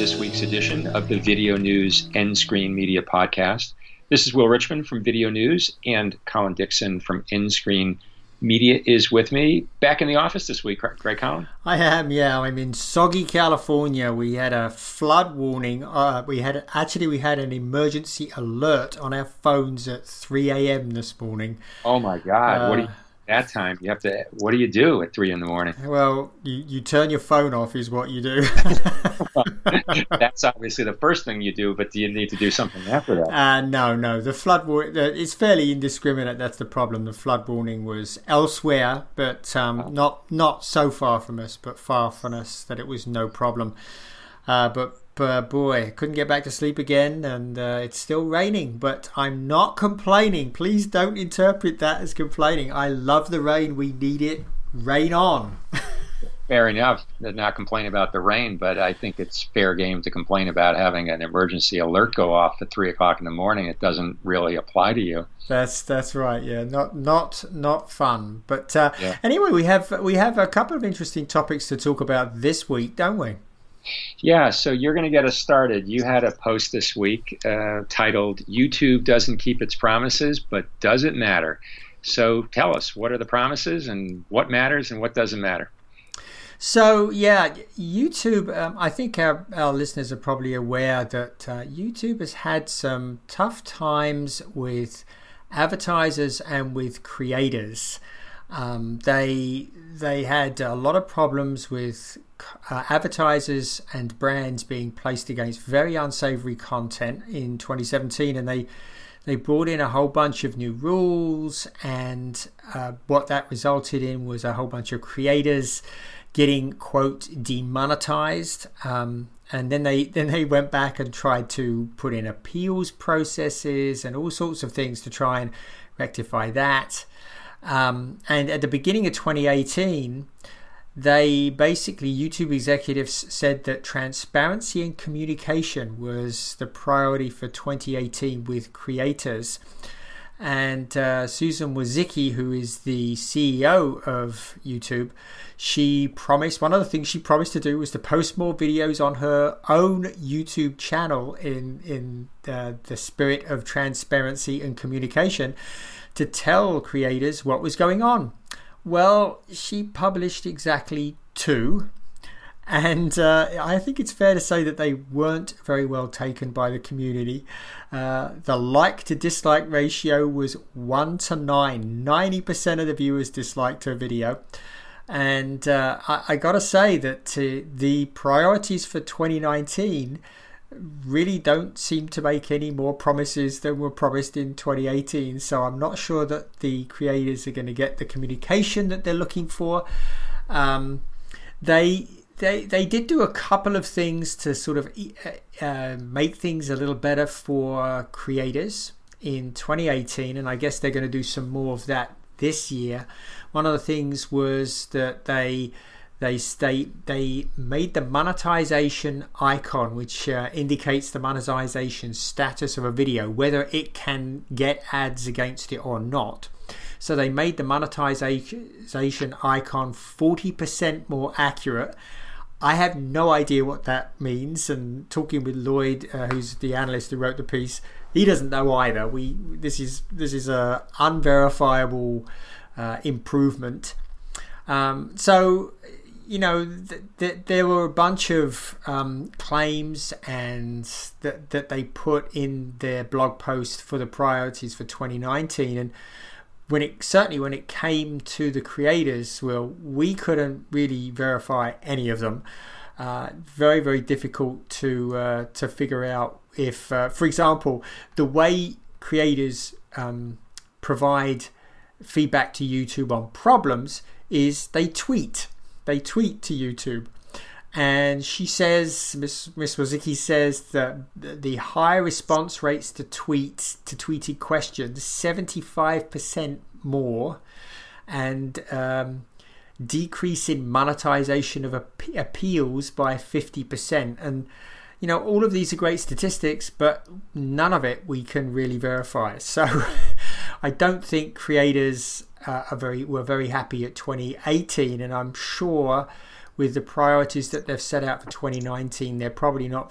this week's edition of the Video News Endscreen Media Podcast. This is Will Richmond from Video News, and Colin Dixon from Endscreen Media is with me. Back in the office this week, right, Colin? I am, yeah. I'm in soggy California. We had a flood warning. We had an emergency alert on our phones at 3 a.m. this morning. Oh my God! What do you? That time you have to. What do you do at 3 a.m? Well, you turn your phone off is what you do. That's obviously the first thing you do, but do you need to do something after that? No. The flood warning, it's fairly indiscriminate. That's the problem. The flood warning was elsewhere, but not so far from us, but far from us that it was no problem. But boy, couldn't get back to sleep again, and it's still raining, but I'm not complaining. Please don't interpret that as complaining. I love the rain. We need it. Rain on. Fair enough to not complain about the rain, but I think it's fair game to complain about having an emergency alert go off at 3 o'clock in the morning. It doesn't really apply to you. That's right. Yeah, not fun. But Anyway, we have a couple of interesting topics to talk about this week, don't we? Yeah, so you're going to get us started. You had a post this week titled, YouTube doesn't keep its promises, but does it matter? So tell us, what are the promises and what matters and what doesn't matter? So, yeah, YouTube, I think our listeners are probably aware that YouTube has had some tough times with advertisers and with creators. They had a lot of problems with advertisers and brands being placed against very unsavory content in 2017, and they brought in a whole bunch of new rules, and what that resulted in was a whole bunch of creators getting, quote, demonetized, and then they went back and tried to put in appeals processes and all sorts of things to try and rectify that. And at the beginning of 2018, YouTube executives said that transparency and communication was the priority for 2018 with creators. And Susan Wojcicki, who is the CEO of YouTube, one of the things she promised to do was to post more videos on her own YouTube channel in the spirit of transparency and communication, to tell creators what was going on. Well, she published exactly 2, and I think it's fair to say that they weren't very well taken by the community. The like to dislike ratio was 1 to 9. 90% of the viewers disliked her video. And I gotta say that the priorities for 2019 really don't seem to make any more promises than were promised in 2018. So I'm not sure that the creators are going to get the communication that they're looking for. They did do a couple of things to sort of make things a little better for creators in 2018, and I guess they're going to do some more of that this year. One of the things was that they made the monetization icon, which indicates the monetization status of a video, whether it can get ads against it or not. So they made the monetization icon 40% more accurate. I have no idea what that means, and talking with Lloyd, who's the analyst who wrote the piece, he doesn't know either. This is a unverifiable improvement. So, you know, there were a bunch of claims and that they put in their blog post for the priorities for 2019, and when it came to the creators, well, we couldn't really verify any of them. Very, very difficult to figure out if, for example, the way creators provide feedback to YouTube on problems is they tweet to YouTube. And she says, Miss Wojcicki says that the high response rates to tweeted questions, 75% more, and decrease in monetization of appeals by 50%. And you know, all of these are great statistics, but none of it we can really verify. So I don't think creators were very happy at 2018, and I'm sure with the priorities that they've set out for 2019, they're probably not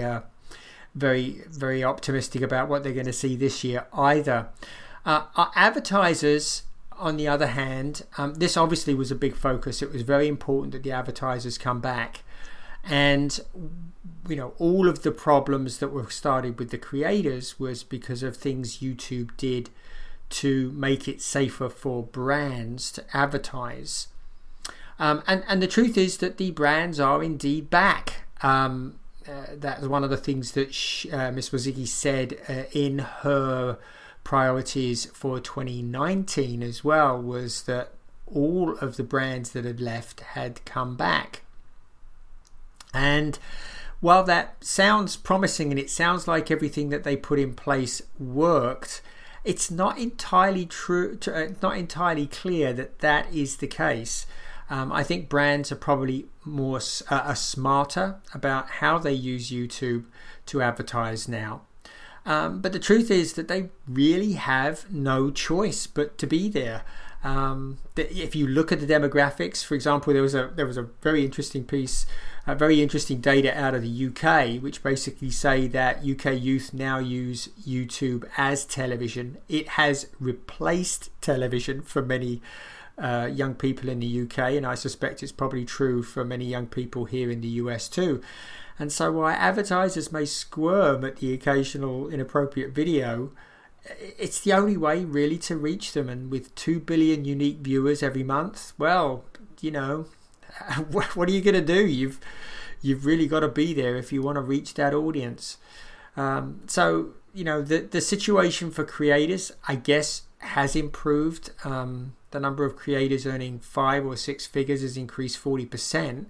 very optimistic about what they're going to see this year either. Our advertisers, on the other hand, this obviously was a big focus. It was very important that the advertisers come back. And, all of the problems that were started with the creators was because of things YouTube did to make it safer for brands to advertise. And the truth is that the brands are indeed back. That's one of the things that Ms. Wozicki said in her priorities for 2019 as well, was that all of the brands that had left had come back. And while that sounds promising and it sounds like everything that they put in place worked, it's not entirely true. Not entirely clear that that is the case. I think brands are probably more smarter about how they use YouTube to advertise now. But the truth is that they really have no choice but to be there. If you look at the demographics, for example, there was a very interesting piece, very interesting data out of the UK, which basically say that UK youth now use YouTube as television. It has replaced television for many young people in the UK, and I suspect it's probably true for many young people here in the US too. And so while advertisers may squirm at the occasional inappropriate video, it's the only way really to reach them. And with 2 billion unique viewers every month, well, what are you going to do? You've really got to be there if you want to reach that audience. So the situation for creators, I guess, has improved. The number of creators earning 5 or 6 figures has increased 40%,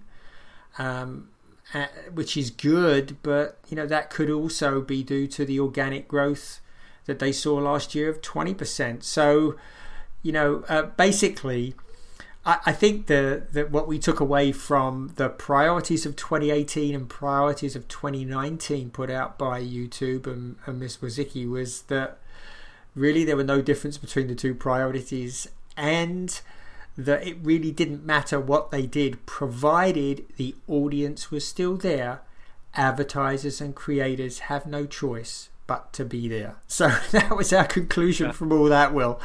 which is good. But that could also be due to the organic growth that they saw last year of 20%. So, basically, I think that what we took away from the priorities of 2018 and priorities of 2019 put out by YouTube and Ms. Wozicki was that really there were no difference between the two priorities, and that it really didn't matter what they did, provided the audience was still there. Advertisers and creators have no choice but to be there. So that was our conclusion from all that, Will.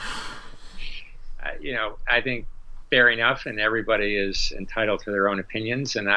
I think fair enough, and everybody is entitled to their own opinions, and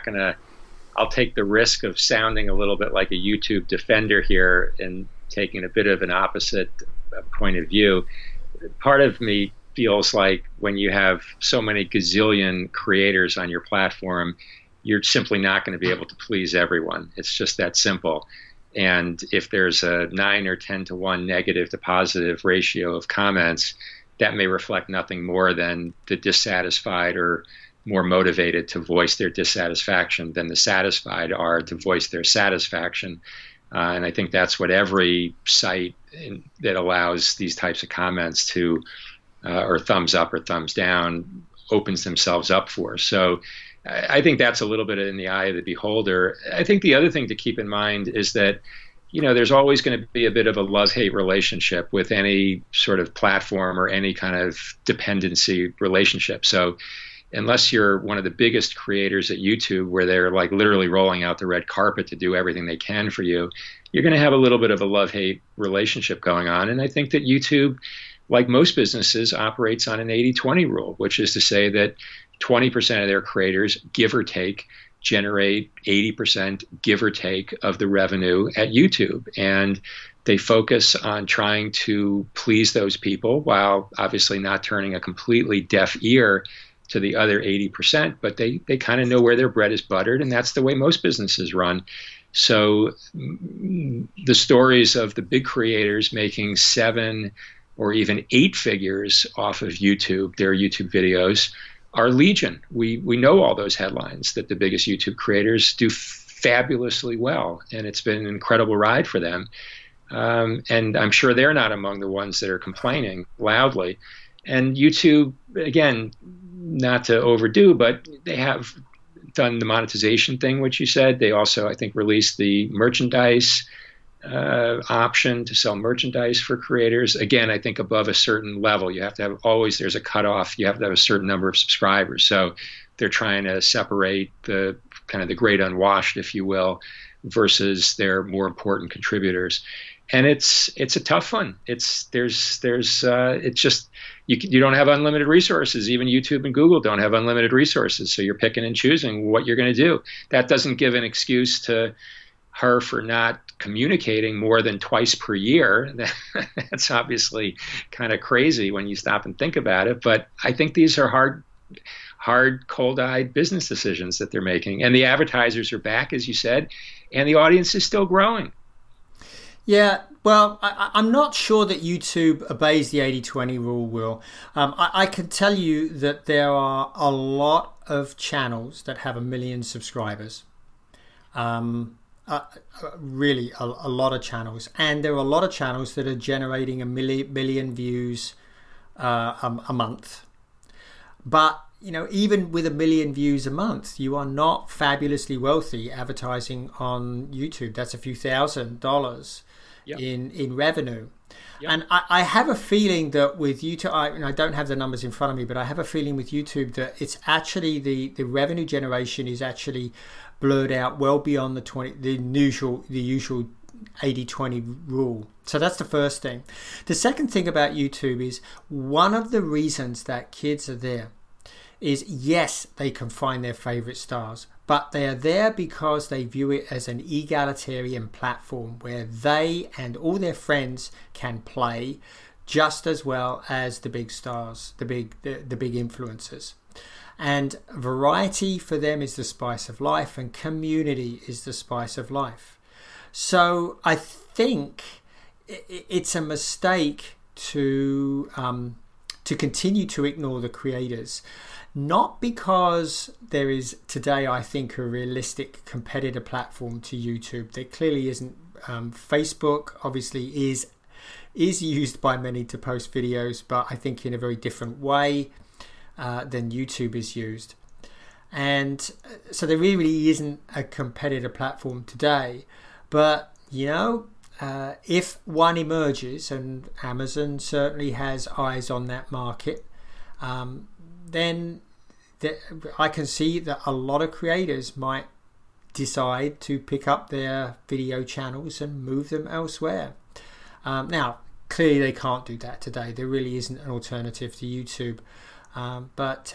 I'll take the risk of sounding a little bit like a YouTube defender here and taking a bit of an opposite point of view. Part of me feels like when you have so many gazillion creators on your platform, you're simply not going to be able to please everyone. It's just that simple. And if there's a 9 or 10 to 1 negative to positive ratio of comments, that may reflect nothing more than the dissatisfied or more motivated to voice their dissatisfaction than the satisfied are to voice their satisfaction. And I think that's what every site that allows these types of comments to, or thumbs up or thumbs down, opens themselves up for. So I think that's a little bit in the eye of the beholder. I think the other thing to keep in mind is that, there's always going to be a bit of a love-hate relationship with any sort of platform or any kind of dependency relationship. So unless you're one of the biggest creators at YouTube, where they're like literally rolling out the red carpet to do everything they can for you, you're going to have a little bit of a love-hate relationship going on. And I think that YouTube, like most businesses, operates on an 80-20 rule, which is to say that 20% of their creators, give or take, generate 80%, give or take, of the revenue at YouTube. And they focus on trying to please those people while obviously not turning a completely deaf ear to the other 80%, but they kind of know where their bread is buttered, and that's the way most businesses run. So the stories of the big creators making 7 or even 8 figures off of YouTube, their YouTube videos, are legion. We know all those headlines, that the biggest YouTube creators do fabulously well, and it's been an incredible ride for them. And I'm sure they're not among the ones that are complaining loudly. And YouTube, again, not to overdo, but they have done the monetization thing, which you said. They also, I think, released the merchandise option to sell merchandise for creators. Again, I think above a certain level, you have to have always, there's a cutoff. You have to have a certain number of subscribers. So they're trying to separate the kind of the great unwashed, if you will, versus their more important contributors. And it's a tough one. It's just you don't have unlimited resources. Even YouTube and Google don't have unlimited resources. So you're picking and choosing what you're going to do. That doesn't give an excuse to her for not communicating more than twice per year. That's obviously kind of crazy when you stop and think about it. But I think these are hard, cold-eyed business decisions that they're making. And the advertisers are back, as you said, and the audience is still growing. Yeah, well, I'm not sure that YouTube obeys the 80-20 rule, Will. I can tell you that there are a lot of channels that have 1 million subscribers. Really, a lot of channels. And there are a lot of channels that are generating 1 million views a month. But even with 1 million views a month, you are not fabulously wealthy advertising on YouTube. That's a few $1,000s in revenue. Yep. And I have a feeling that with YouTube, I don't have the numbers in front of me, but I have a feeling with YouTube that it's actually the revenue generation is actually blurred out well beyond the usual 80-20 rule. So that's the first thing. The second thing about YouTube is one of the reasons that kids are there is, yes, they can find their favorite stars, but they are there because they view it as an egalitarian platform where they and all their friends can play just as well as the big stars, the big influencers. And variety for them is the spice of life, and community is the spice of life. So I think it's a mistake to continue to ignore the creators. Not because there is today, I think, a realistic competitor platform to YouTube. There clearly isn't. Facebook obviously is used by many to post videos, but I think in a very different way than YouTube is used. And so there really isn't a competitor platform today. But, if one emerges, and Amazon certainly has eyes on that market, then I can see that a lot of creators might decide to pick up their video channels and move them elsewhere. Now, clearly they can't do that today. There really isn't an alternative to YouTube. But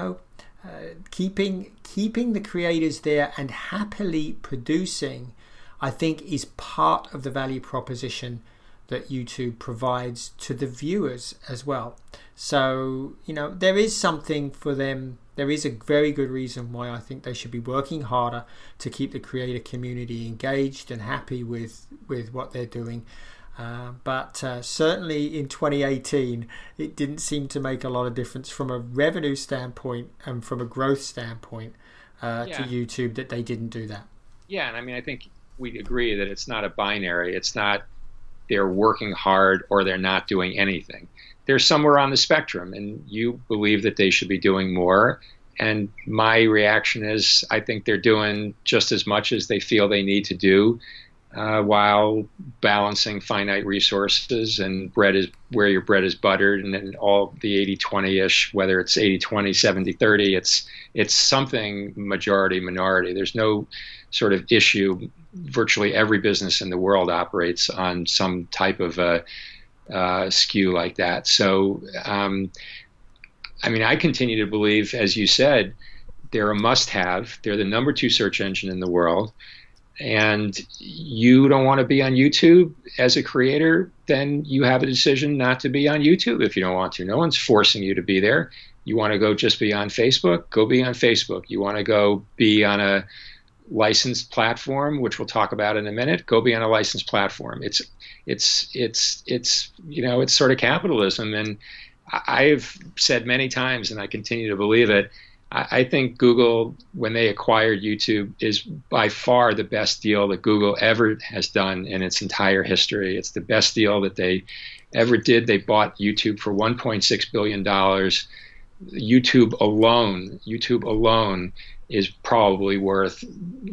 keeping the creators there and happily producing, I think, is part of the value proposition that YouTube provides to the viewers as well. So, there is something for them. There is a very good reason why I think they should be working harder to keep the creator community engaged and happy with what they're doing. But certainly in 2018, it didn't seem to make a lot of difference from a revenue standpoint and from a growth standpoint to YouTube that they didn't do that. Yeah, and I think we agree that it's not a binary. It's not they're working hard or they're not doing anything. They're somewhere on the spectrum, and you believe that they should be doing more. And my reaction is I think they're doing just as much as they feel they need to do, while balancing finite resources, and bread is where your bread is buttered, and then all the 80-20-ish, whether it's 80-20, 70-30, it's something majority minority. There's no sort of issue. Virtually every business in the world operates on some type of a skew like that. So, I continue to believe, as you said, they're a must-have. They're the number 2 search engine in the world. And you don't want to be on YouTube as a creator, then you have a decision not to be on YouTube if you don't want to. No one's forcing you to be there. You want to go just be on Facebook? Go be on Facebook. You want to go be on a licensed platform, which we'll talk about in a minute, go be on a licensed platform. It's sort of capitalism. And I've said many times, and I continue to believe it, I think Google, when they acquired YouTube, is by far the best deal that Google ever has done in its entire history. It's the best deal that they ever did. They bought YouTube for $1.6 billion. YouTube alone is probably worth,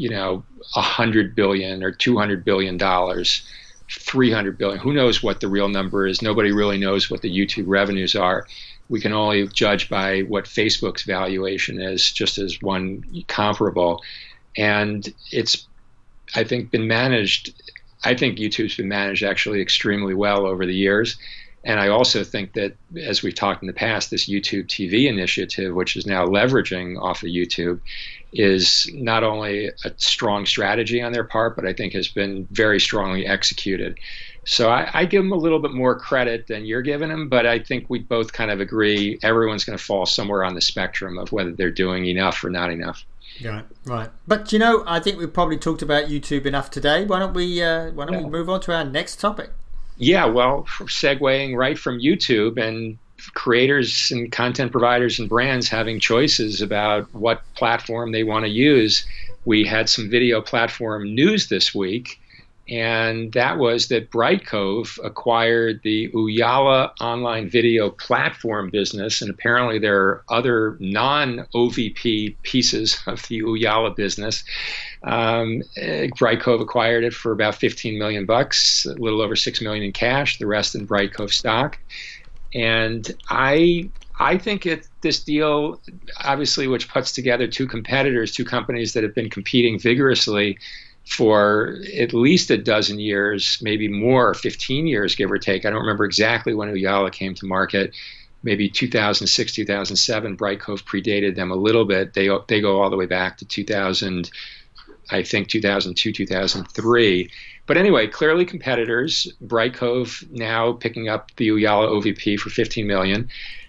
100 billion or 200 billion dollars, 300 billion. Who knows what the real number is? Nobody really knows what the YouTube revenues are. We can only judge by what Facebook's valuation is, just as one comparable. And it's, I think, been managed. I think YouTube's been managed actually extremely well over the years. And I also think that, as we've talked in the past, this YouTube TV initiative, which is now leveraging off of YouTube, is not only a strong strategy on their part, but I think has been very strongly executed. So I give them a little bit more credit than you're giving them, but I think we both kind of agree everyone's going to fall somewhere on the spectrum of whether they're doing enough or not enough. Right. But I think we've probably talked about YouTube enough today. Why don't we move on to our next topic? Yeah, well, segueing right from YouTube and creators and content providers and brands having choices about what platform they want to use, we had some video platform news this week, and that was that Brightcove acquired the Ooyala online video platform business, and apparently there are other non-OVP pieces of the Ooyala business. Brightcove acquired it for about $15 million, a little over $6 million in cash, the rest in Brightcove stock. And I think this deal, obviously, which puts together two companies that have been competing vigorously for at least a dozen years, maybe more, 15 years, give or take. I don't remember exactly when Ooyala came to market. Maybe 2006, 2007. Brightcove predated them a little bit. They go all the way back to 2000, I think 2002, 2003. But anyway, clearly competitors. Brightcove now picking up the Ooyala OVP for $15 million.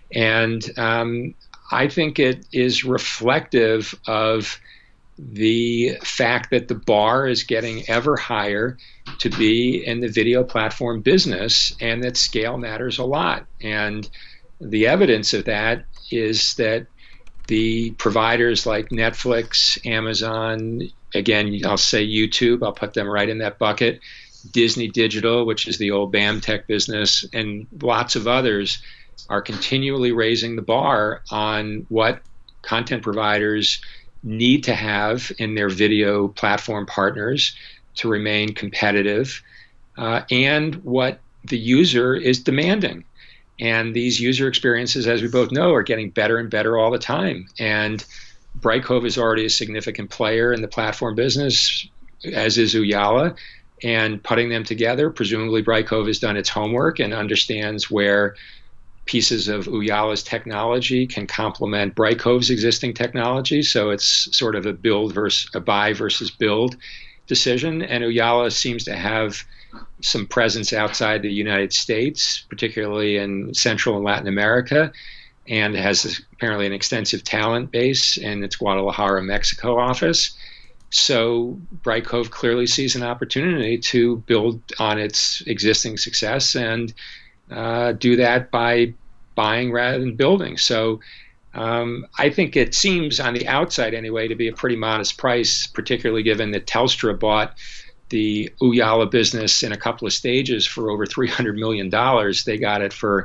And I think it is reflective of the fact that the bar is getting ever higher to be in the video platform business, and that scale matters a lot. And the evidence of that is that the providers like Netflix, Amazon, again, I'll say YouTube, I'll put them right in that bucket, Disney Digital, which is the old BAMTech business, and lots of others are continually raising the bar on what content providers need to have in their video platform partners to remain competitive, and what the user is demanding. And these user experiences, as we both know, are getting better and better all the time. And Brightcove is already a significant player in the platform business, as is Ooyala. And putting them together, presumably Brightcove has done its homework and understands where pieces of Ooyala's technology can complement Brightcove's existing technology. So it's sort of a buy versus build decision. And Ooyala seems to have some presence outside the United States, particularly in Central and Latin America, and has apparently an extensive talent base in its Guadalajara, Mexico office. So Brightcove clearly sees an opportunity to build on its existing success and do that by buying rather than building. So I think it seems on the outside anyway to be a pretty modest price, particularly given that Telstra bought the Ooyala business in a couple of stages for over $300 million. They got it for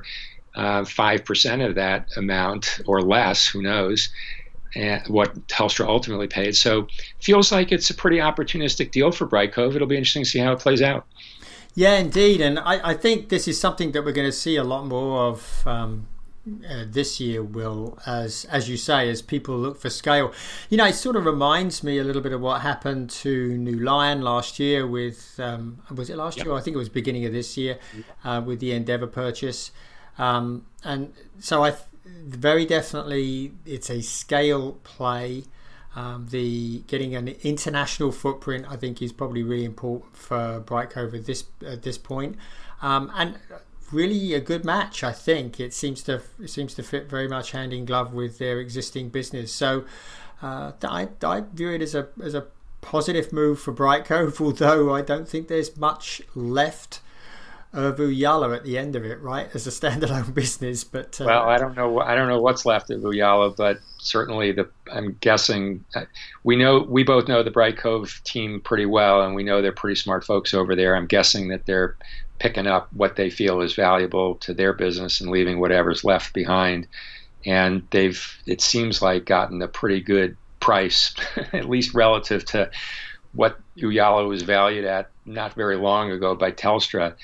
5% of that amount or less, who knows, and what Telstra ultimately paid. So feels like it's a pretty opportunistic deal for Brightcove. It'll be interesting to see how it plays out. Yeah, indeed. And I think this is something that we're going to see a lot more of this year, Will, as you say, as people look for scale. It sort of reminds me a little bit of what happened to New Lion last year with, was it last year? I think it was beginning of this year, with the Endeavour purchase. And so very definitely it's a scale play. The getting an international footprint, I think, is probably really important for Brightcove at this point, and really a good match. I think it seems to fit very much hand in glove with their existing business. So I view it as a positive move for Brightcove, although I don't think there's much left of Ooyala at the end of it, right, as a standalone business. But well, I don't know what's left of Ooyala, but certainly I'm guessing we both know the Brightcove team pretty well, and we know they're pretty smart folks over there. I'm guessing that they're picking up what they feel is valuable to their business and leaving whatever's left behind. and it seems like, gotten a pretty good price, at least relative to what Ooyala was valued at not very long ago by Telstra.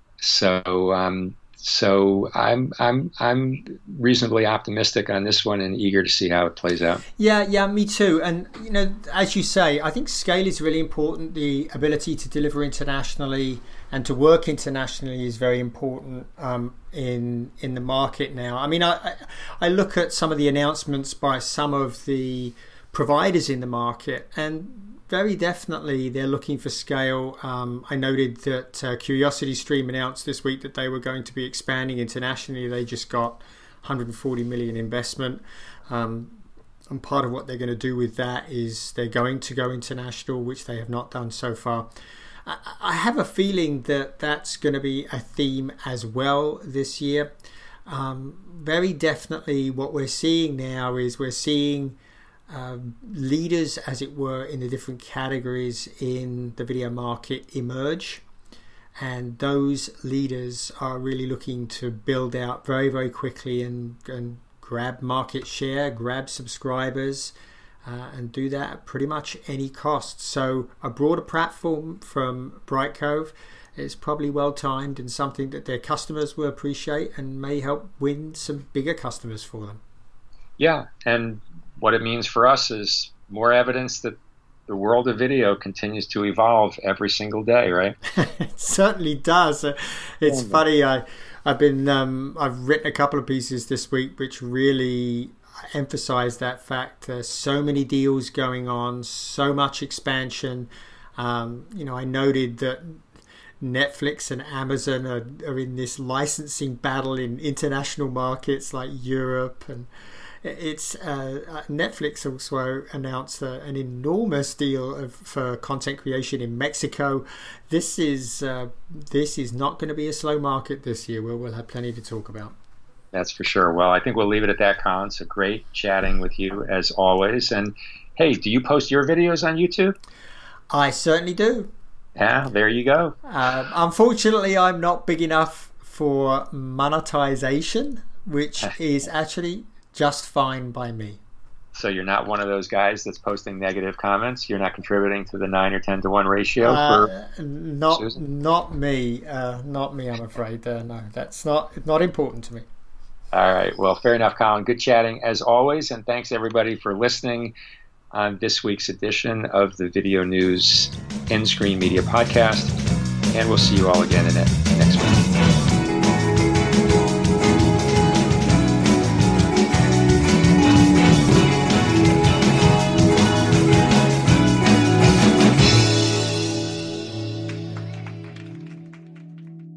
So I'm reasonably optimistic on this one and eager to see how it plays out. Yeah, me too. And as you say, I think scale is really important. The ability to deliver internationally and to work internationally is very important in the market now. I mean, I look at some of the announcements by some of the providers in the market, and very definitely they're looking for scale. I noted that CuriosityStream announced this week that they were going to be expanding internationally. They just got 140 million investment. And part of what they're going to do with that is they're going to go international, which they have not done so far. I have a feeling that that's going to be a theme as well this year. Very definitely what we're seeing now is we're seeing leaders, as it were, in the different categories in the video market emerge, and those leaders are really looking to build out very, very quickly and grab market share, grab subscribers, and do that at pretty much any cost. So a broader platform from Brightcove is probably well timed and something that their customers will appreciate and may help win some bigger customers for them. Yeah, and what it means for us is more evidence that the world of video continues to evolve every single day, right? It certainly does. It's funny. I've written a couple of pieces this week which really emphasize that fact. There's so many deals going on, so much expansion. I noted that Netflix and Amazon are in this licensing battle in international markets like Europe, and it's Netflix also announced an enormous deal for content creation in Mexico. This is not going to be a slow market this year. We'll have plenty to talk about. That's for sure. Well, I think we'll leave it at that, Colin. So great chatting with you as always. And hey, do you post your videos on YouTube? I certainly do. Yeah, there you go. Unfortunately, I'm not big enough for monetization, which is actually just fine by me. So you're not one of those guys that's posting negative comments? You're not contributing to the 9 or 10 to 1 ratio for Susan? Not me, I'm afraid. No, that's not important to me. All right. Well, fair enough, Colin. Good chatting as always. And thanks everybody for listening on this week's edition of the Video News Endscreen Media Podcast. And we'll see you all again in it next week.